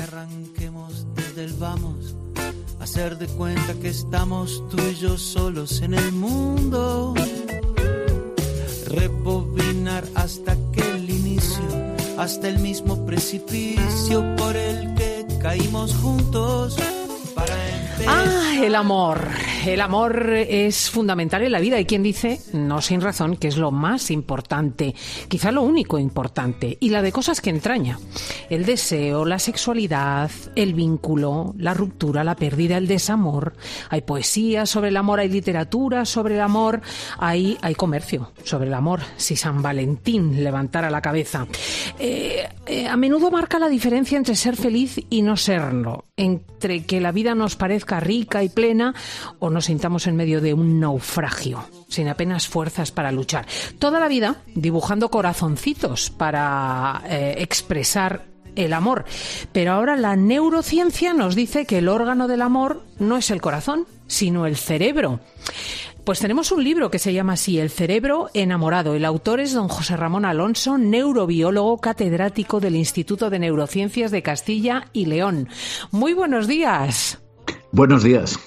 arranquemos desde el vamos, hacer de cuenta que estamos tú y yo solos en el mundo, rebobinar hasta que el inicio, hasta el mismo precipicio por el que caímos juntos. El amor. El amor es fundamental en la vida. Hay quien dice, no sin razón, que es lo más importante, quizá lo único importante, y la de cosas que entraña. El deseo, la sexualidad, el vínculo, la ruptura, la pérdida, el desamor. Hay poesía sobre el amor, hay literatura sobre el amor, hay comercio sobre el amor. Si San Valentín levantara la cabeza. A menudo marca la diferencia entre ser feliz y no serlo, entre que la vida nos parezca rica y plena o nos sintamos en medio de un naufragio, sin apenas fuerzas para luchar. Toda la vida dibujando corazoncitos para expresar el amor. Pero ahora la neurociencia nos dice que el órgano del amor no es el corazón, sino el cerebro. Pues tenemos un libro que se llama así, El cerebro enamorado. El autor es don José Ramón Alonso, neurobiólogo catedrático del Instituto de Neurociencias de Castilla y León. Muy buenos días. Buenos días.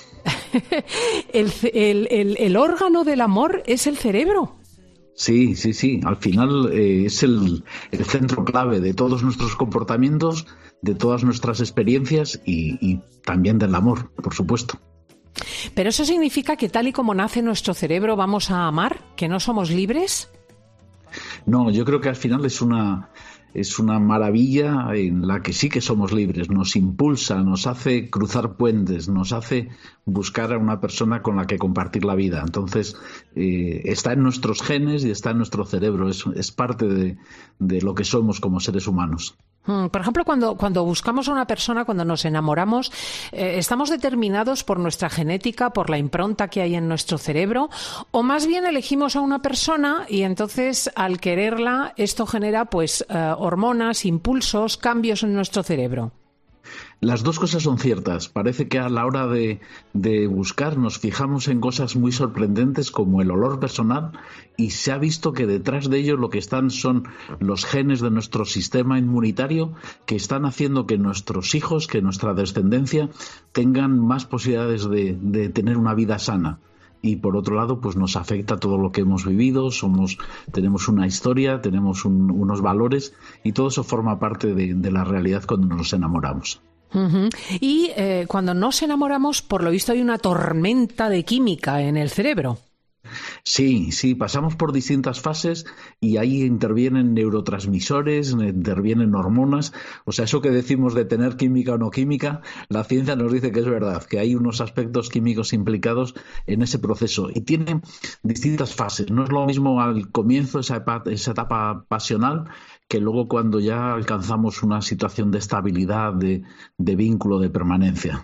¿El órgano del amor es el cerebro? Sí. Al final es el centro clave de todos nuestros comportamientos, de todas nuestras experiencias y también del amor, por supuesto. ¿Pero eso significa que tal y como nace nuestro cerebro vamos a amar? ¿Que no somos libres? No, yo creo que al final es una maravilla en la que sí que somos libres. Nos impulsa, nos hace cruzar puentes, nos hace buscar a una persona con la que compartir la vida. Entonces, está en nuestros genes y está en nuestro cerebro. Es parte de lo que somos como seres humanos. Por ejemplo, cuando buscamos a una persona, cuando nos enamoramos, ¿estamos determinados por nuestra genética, por la impronta que hay en nuestro cerebro? ¿O más bien elegimos a una persona y entonces al quererla esto genera pues hormonas, impulsos, cambios en nuestro cerebro? Las dos cosas son ciertas. Parece que a la hora de buscar nos fijamos en cosas muy sorprendentes como el olor personal y se ha visto que detrás de ello lo que están son los genes de nuestro sistema inmunitario que están haciendo que nuestros hijos, que nuestra descendencia tengan más posibilidades de tener una vida sana. Y por otro lado, pues nos afecta todo lo que hemos vivido, tenemos una historia, tenemos unos valores y todo eso forma parte de la realidad cuando nos enamoramos. Uh-huh. Y cuando nos enamoramos, por lo visto hay una tormenta de química en el cerebro. Sí, pasamos por distintas fases y ahí intervienen neurotransmisores, intervienen hormonas. O sea, eso que decimos de tener química o no química, la ciencia nos dice que es verdad, que hay unos aspectos químicos implicados en ese proceso y tienen distintas fases. No es lo mismo al comienzo esa etapa pasional que luego cuando ya alcanzamos una situación de estabilidad, de vínculo, de permanencia.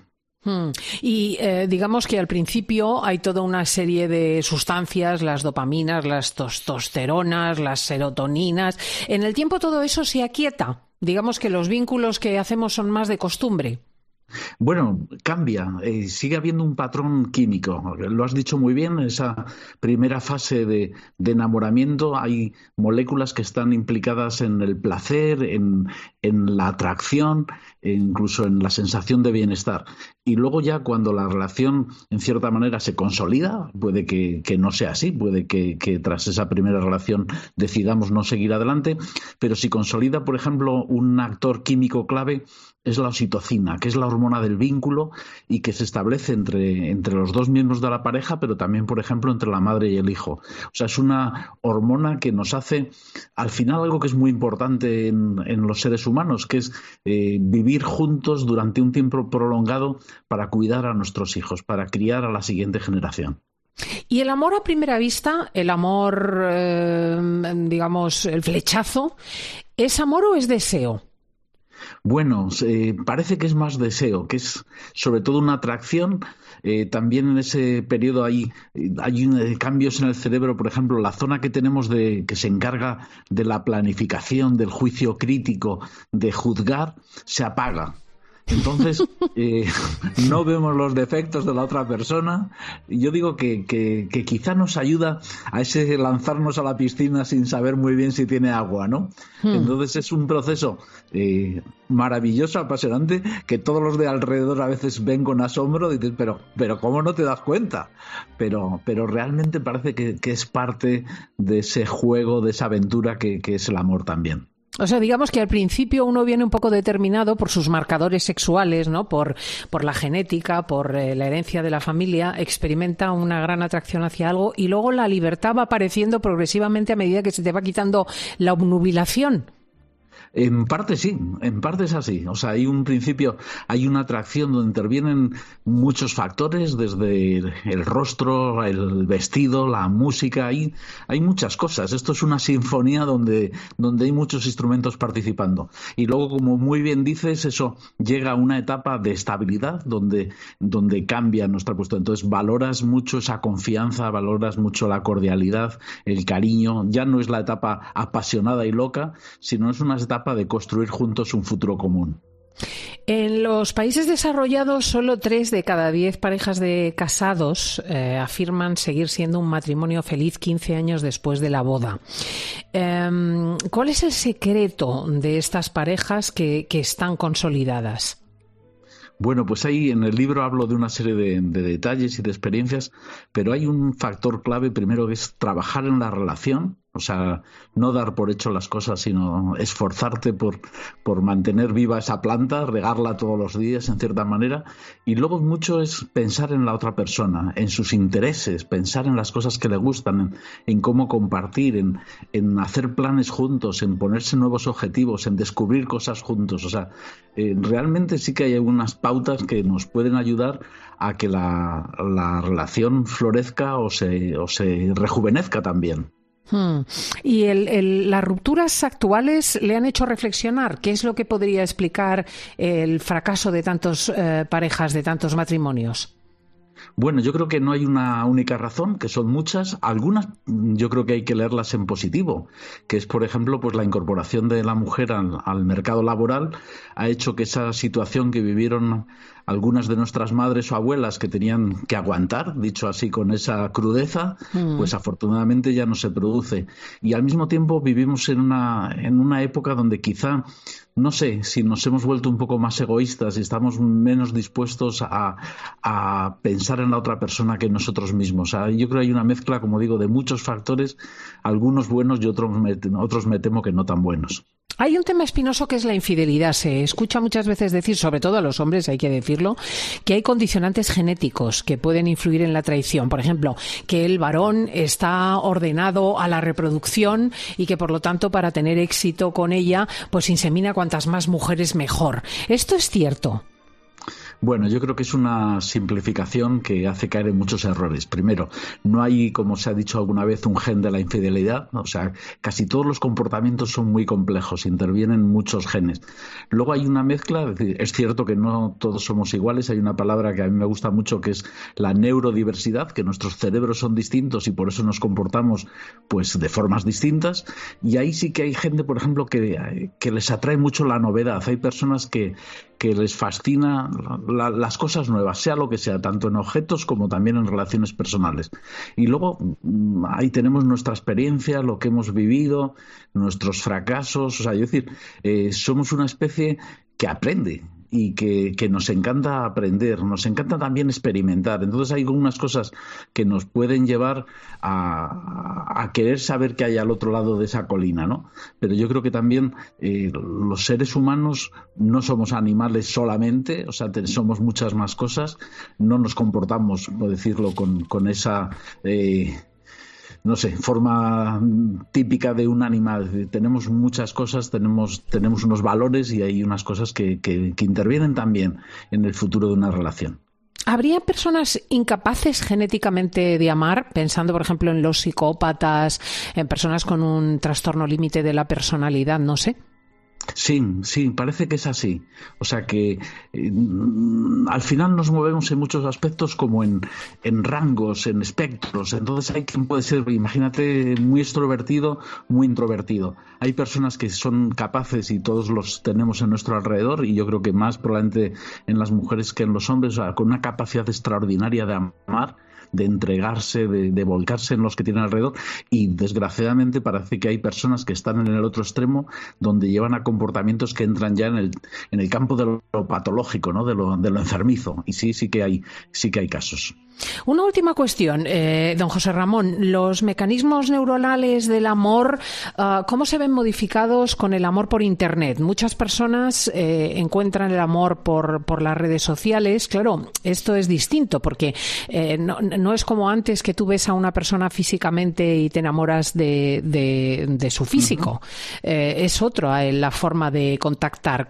Y digamos que al principio hay toda una serie de sustancias, las dopaminas, las testosteronas, las serotoninas. En el tiempo todo eso se aquieta. Digamos que los vínculos que hacemos son más de costumbre. Bueno, cambia, sigue habiendo un patrón químico. Lo has dicho muy bien, en esa primera fase de enamoramiento hay moléculas que están implicadas en el placer, en la atracción, e incluso en la sensación de bienestar. Y luego ya cuando la relación en cierta manera se consolida, puede que no sea así, puede que tras esa primera relación decidamos no seguir adelante, pero si consolida, por ejemplo, un actor químico clave es la oxitocina, que es la hormona del vínculo y que se establece entre los dos miembros de la pareja, pero también, por ejemplo, entre la madre y el hijo. O sea, es una hormona que nos hace, al final, algo que es muy importante en los seres humanos, que es vivir juntos durante un tiempo prolongado para cuidar a nuestros hijos, para criar a la siguiente generación. ¿Y el amor a primera vista, el amor, digamos, el flechazo, es amor o es deseo? Bueno, parece que es más deseo, que es sobre todo una atracción. También en ese periodo hay cambios en el cerebro, por ejemplo, la zona que tenemos que se encarga de la planificación, del juicio crítico, de juzgar, se apaga. Entonces, no vemos los defectos de la otra persona. Y yo digo que quizá nos ayuda a ese lanzarnos a la piscina sin saber muy bien si tiene agua, ¿no? Entonces es un proceso maravilloso, apasionante, que todos los de alrededor a veces ven con asombro y dicen, pero ¿cómo no te das cuenta? Pero realmente parece que es parte de ese juego, de esa aventura que es el amor también. O sea, digamos que al principio uno viene un poco determinado por sus marcadores sexuales, ¿no? Por la genética, por la herencia de la familia, experimenta una gran atracción hacia algo y luego la libertad va apareciendo progresivamente a medida que se te va quitando la obnubilación. En parte sí, en parte es así. O sea, hay un principio, hay una atracción donde intervienen muchos factores, desde el rostro, el vestido, la música, hay muchas cosas. Esto es una sinfonía donde hay muchos instrumentos participando. Y luego, como muy bien dices, eso llega a una etapa de estabilidad donde cambia nuestra postura. Entonces valoras mucho esa confianza, valoras mucho la cordialidad, el cariño. Ya no es la etapa apasionada y loca, sino es una etapa de construir juntos un futuro común. En los países desarrollados, solo 3 de cada 10 parejas de casados afirman seguir siendo un matrimonio feliz 15 años después de la boda. ¿Cuál es el secreto de estas parejas que están consolidadas? Bueno, pues ahí en el libro hablo de una serie de detalles y de experiencias, pero hay un factor clave primero que es trabajar en la relación. O sea, no dar por hecho las cosas, sino esforzarte por mantener viva esa planta, regarla todos los días en cierta manera. Y luego mucho es pensar en la otra persona, en sus intereses, pensar en las cosas que le gustan, en cómo compartir, en hacer planes juntos, en ponerse nuevos objetivos, en descubrir cosas juntos. O sea, realmente sí que hay algunas pautas que nos pueden ayudar a que la relación florezca o se rejuvenezca también. ¿Y las rupturas actuales le han hecho reflexionar? ¿Qué es lo que podría explicar el fracaso de tantas parejas, de tantos matrimonios? Bueno, yo creo que no hay una única razón, que son muchas. Algunas yo creo que hay que leerlas en positivo, que es, por ejemplo, pues la incorporación de la mujer al mercado laboral ha hecho que esa situación que vivieron algunas de nuestras madres o abuelas que tenían que aguantar, dicho así con esa crudeza, pues afortunadamente ya no se produce. Y al mismo tiempo vivimos en una época donde quizá, no sé, si nos hemos vuelto un poco más egoístas y estamos menos dispuestos a pensar en la otra persona que en nosotros mismos. O sea, yo creo que hay una mezcla, como digo, de muchos factores, algunos buenos y otros me temo que no tan buenos. Hay un tema espinoso que es la infidelidad. Se escucha muchas veces decir, sobre todo a los hombres, hay que decirlo, que hay condicionantes genéticos que pueden influir en la traición. Por ejemplo, que el varón está ordenado a la reproducción y que, por lo tanto, para tener éxito con ella, pues insemina cuantas más mujeres mejor. ¿Esto es cierto? Bueno, yo creo que es una simplificación que hace caer en muchos errores. Primero, no hay, como se ha dicho alguna vez, un gen de la infidelidad. O sea, casi todos los comportamientos son muy complejos, intervienen muchos genes. Luego hay una mezcla, es cierto que no todos somos iguales. Hay una palabra que a mí me gusta mucho que es la neurodiversidad, que nuestros cerebros son distintos y por eso nos comportamos pues de formas distintas. Y ahí sí que hay gente, por ejemplo, que les atrae mucho la novedad. Hay personas que les fascina las cosas nuevas, sea lo que sea, tanto en objetos como también en relaciones personales. Y luego ahí tenemos nuestra experiencia, lo que hemos vivido, nuestros fracasos. O sea, es decir, somos una especie que aprende y que nos encanta aprender, nos encanta también experimentar. Entonces hay algunas cosas que nos pueden llevar a querer saber qué hay al otro lado de esa colina, ¿no? Pero yo creo que también los seres humanos no somos animales solamente, o sea, somos muchas más cosas, no nos comportamos, por decirlo, con esa no sé, forma típica de un animal. Tenemos muchas cosas, tenemos unos valores y hay unas cosas que intervienen también en el futuro de una relación. ¿Habría personas incapaces genéticamente de amar? Pensando, por ejemplo, en los psicópatas, en personas con un trastorno límite de la personalidad, no sé. Sí, parece que es así. O sea que al final nos movemos en muchos aspectos como en rangos, en espectros. Entonces hay quien puede ser, imagínate, muy extrovertido, muy introvertido. Hay personas que son capaces, y todos los tenemos en nuestro alrededor, y yo creo que más probablemente en las mujeres que en los hombres, o sea, con una capacidad extraordinaria de amar, de entregarse, de volcarse en los que tienen alrededor, y desgraciadamente parece que hay personas que están en el otro extremo, donde llevan a comportamientos que entran ya en el campo de lo patológico, ¿no? de lo enfermizo, y sí que hay casos. Una última cuestión, don José Ramón. Los mecanismos neuronales del amor, ¿cómo se ven modificados con el amor por Internet? Muchas personas encuentran el amor por las redes sociales. Claro, esto es distinto porque no es como antes, que tú ves a una persona físicamente y te enamoras de su físico. Es otra la forma de contactar.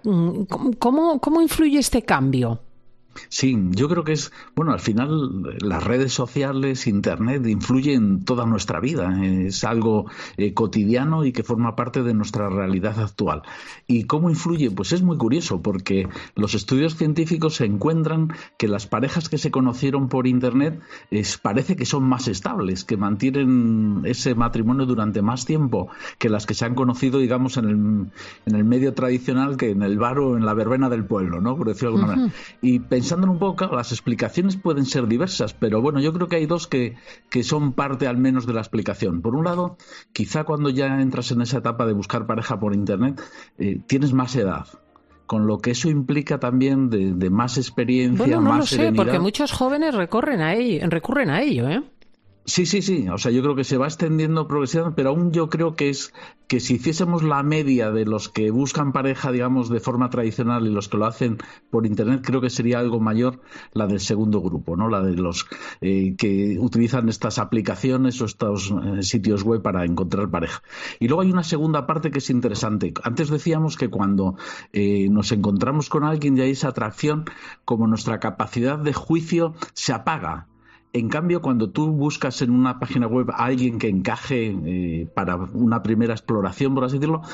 ¿Cómo influye este cambio? Sí, yo creo que al final las redes sociales, Internet, influye en toda nuestra vida. Es algo cotidiano y que forma parte de nuestra realidad actual. ¿Y cómo influye? Pues es muy curioso, porque los estudios científicos encuentran que las parejas que se conocieron por Internet parece que son más estables, que mantienen ese matrimonio durante más tiempo que las que se han conocido, digamos, en el medio tradicional, que en el bar o en la verbena del pueblo, ¿no? Por decirlo de alguna manera. Y pensándolo un poco, las explicaciones pueden ser diversas, pero bueno, yo creo que hay dos que son parte al menos de la explicación. Por un lado, quizá cuando ya entras en esa etapa de buscar pareja por Internet, tienes más edad, con lo que eso implica también de más experiencia, bueno, no más lo sé, serenidad. porque muchos jóvenes recurren a ello, ¿eh? Sí. O sea, yo creo que se va extendiendo progresivamente, pero aún yo creo que si hiciésemos la media de los que buscan pareja, digamos, de forma tradicional, y los que lo hacen por Internet, creo que sería algo mayor la del segundo grupo, ¿no? La de los que utilizan estas aplicaciones o estos sitios web para encontrar pareja. Y luego hay una segunda parte que es interesante. Antes decíamos que cuando nos encontramos con alguien y hay esa atracción, como nuestra capacidad de juicio se apaga. En cambio, cuando tú buscas en una página web a alguien que encaje para una primera exploración, por así decirlo,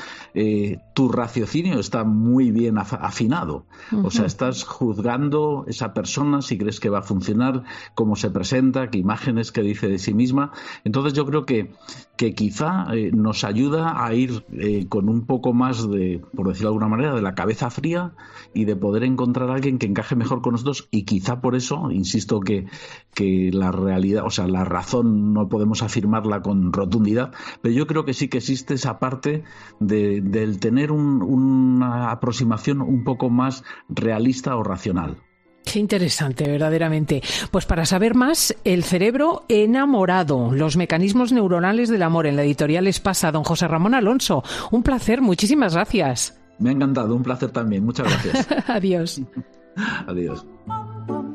tu raciocinio está muy bien afinado. O sea, estás juzgando esa persona, si crees que va a funcionar, cómo se presenta, qué imágenes, qué dice de sí misma. Entonces yo creo que quizá nos ayuda a ir con un poco más de, por decirlo de alguna manera, de la cabeza fría, y de poder encontrar a alguien que encaje mejor con nosotros. Y quizá por eso, insisto, que la realidad, o sea, la razón no podemos afirmarla con rotundidad, pero yo creo que sí que existe esa parte del tener una aproximación un poco más realista o racional. Qué interesante, verdaderamente. Pues para saber más, El cerebro enamorado, los mecanismos neuronales del amor, en la editorial Espasa. Don José Ramón Alonso, un placer, muchísimas gracias. Me ha encantado, un placer también, muchas gracias. Adiós. Adiós.